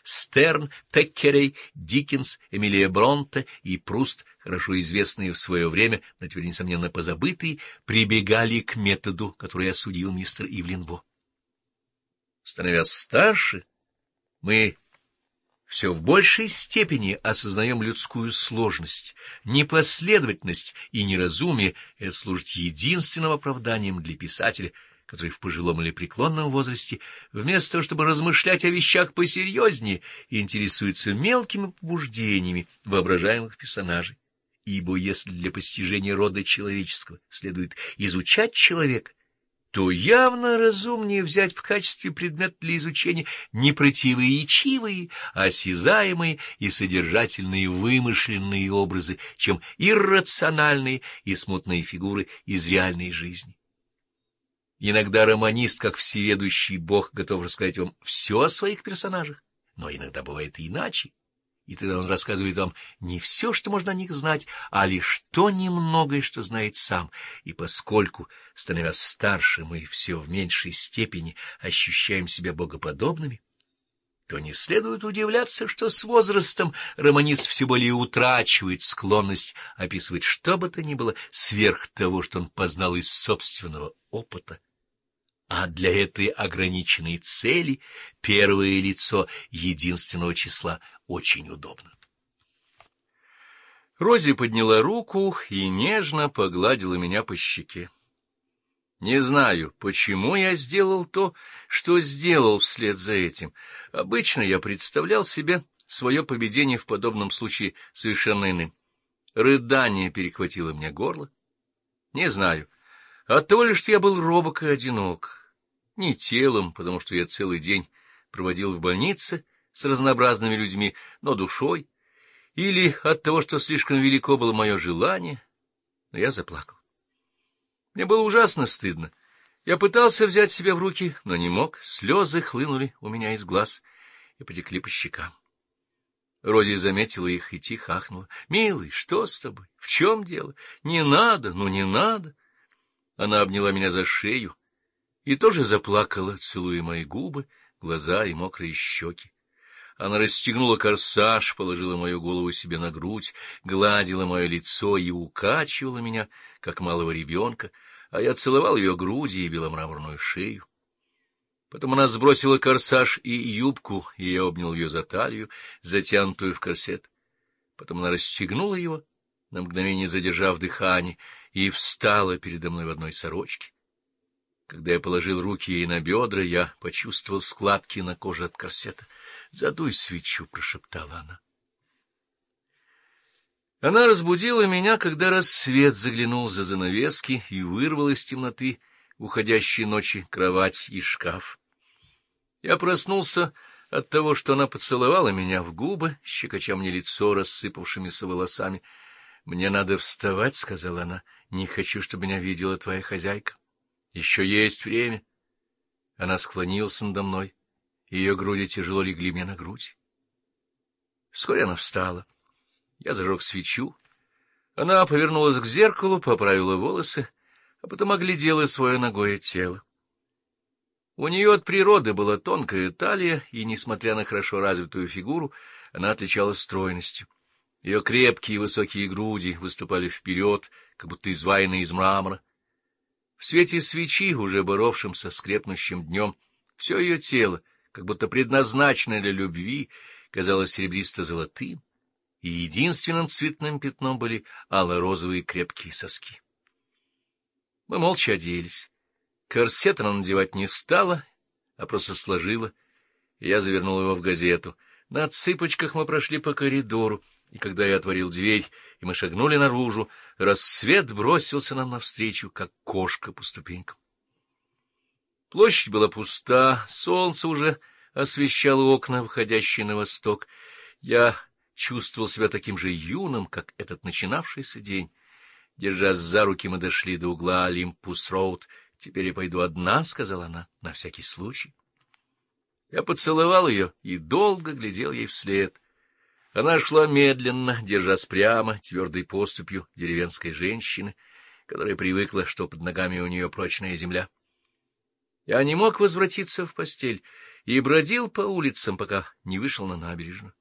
Стерн, Теккерей, Диккенс, Эмилия Бронте и Пруст, хорошо известные в свое время, но теперь, несомненно, позабытые, прибегали к методу, который осудил мистер Ивлин Во. Становясь старше, мы все в большей степени осознаем людскую сложность, непоследовательность и неразумие. Это служит единственным оправданием для писателя, который в пожилом или преклонном возрасте, вместо того, чтобы размышлять о вещах посерьезнее, интересуется мелкими побуждениями воображаемых персонажей. Ибо если для постижения рода человеческого следует изучать человека, то явно разумнее взять в качестве предмета для изучения не противоречивые, а осязаемые и содержательные вымышленные образы, чем иррациональные и смутные фигуры из реальной жизни. Иногда романист, как всеведущий бог, готов рассказать вам все о своих персонажах, но иногда бывает и иначе. И тогда он рассказывает вам не все, что можно о них знать, а лишь то немногое, что знает сам. И поскольку, становясь старше, мы все в меньшей степени ощущаем себя богоподобными, то не следует удивляться, что с возрастом романист все более утрачивает склонность описывать что бы то ни было сверх того, что он познал из собственного опыта. А для этой ограниченной цели первое лицо единственного числа очень удобно. Рози подняла руку и нежно погладила меня по щеке. Не знаю, почему я сделал то, что сделал вслед за этим. Обычно я представлял себе свое поведение в подобном случае совершенно иным. Рыдание перехватило мне горло. Не знаю, от того ли, что я был робок и одинок, не телом, потому что я целый день проводил в больнице с разнообразными людьми, но душой, или от того, что слишком велико было мое желание, но я заплакал. Мне было ужасно стыдно. Я пытался взять себя в руки, но не мог. Слезы хлынули у меня из глаз и потекли по щекам. Рози заметила их и тихо ахнула. — Милый, что с тобой? В чем дело? Не надо, ну не надо. Она обняла меня за шею и тоже заплакала, целуя мои губы, глаза и мокрые щеки. Она расстегнула корсаж, положила мою голову себе на грудь, гладила мое лицо и укачивала меня, как малого ребенка, а я целовал ее груди и беломраморную шею. Потом она сбросила корсаж и юбку, и я обнял ее за талию, затянутую в корсет. Потом она расстегнула его, на мгновение задержав дыхание, и встала передо мной в одной сорочке. Когда я положил руки ей на бедра, я почувствовал складки на коже от корсета. — Задуй свечу, — прошептала она. Она разбудила меня, когда рассвет заглянул за занавески и вырвал из темноты уходящей ночи кровать и шкаф. Я проснулся от того, что она поцеловала меня в губы, щекоча мне лицо рассыпавшимися волосами. — Мне надо вставать, — сказала она. — Не хочу, чтобы меня видела твоя хозяйка. Еще есть время. Она склонилась надо мной. Ее груди тяжело легли мне на грудь. Вскоре она встала. Я зажег свечу. Она повернулась к зеркалу, поправила волосы, а потом оглядела свое нагое тело. У нее от природы была тонкая талия, и, несмотря на хорошо развитую фигуру, она отличалась стройностью. Ее крепкие высокие груди выступали вперед, как будто изваянные из мрамора. В свете свечи, уже боровшимся с крепнущим днем, все ее тело, как будто предназначенное для любви, казалось серебристо-золотым, и единственным цветным пятном были ало-розовые крепкие соски. Мы молча оделись. Корсет она надевать не стала, а просто сложила, и я завернул его в газету. На цыпочках мы прошли по коридору, и когда я отворил дверь, и мы шагнули наружу, рассвет бросился нам навстречу, как кошка по ступенькам. Площадь была пуста, солнце уже освещало окна, выходящие на восток. Я чувствовал себя таким же юным, как этот начинавшийся день. Держась за руки, мы дошли до угла Олимпус-роуд. — Теперь я пойду одна, — сказала она, — на всякий случай. Я поцеловал ее и долго глядел ей вслед. Она шла медленно, держась прямо, твердой поступью деревенской женщины, которая привыкла, что под ногами у нее прочная земля. Я не мог возвратиться в постель и бродил по улицам, пока не вышел на набережную.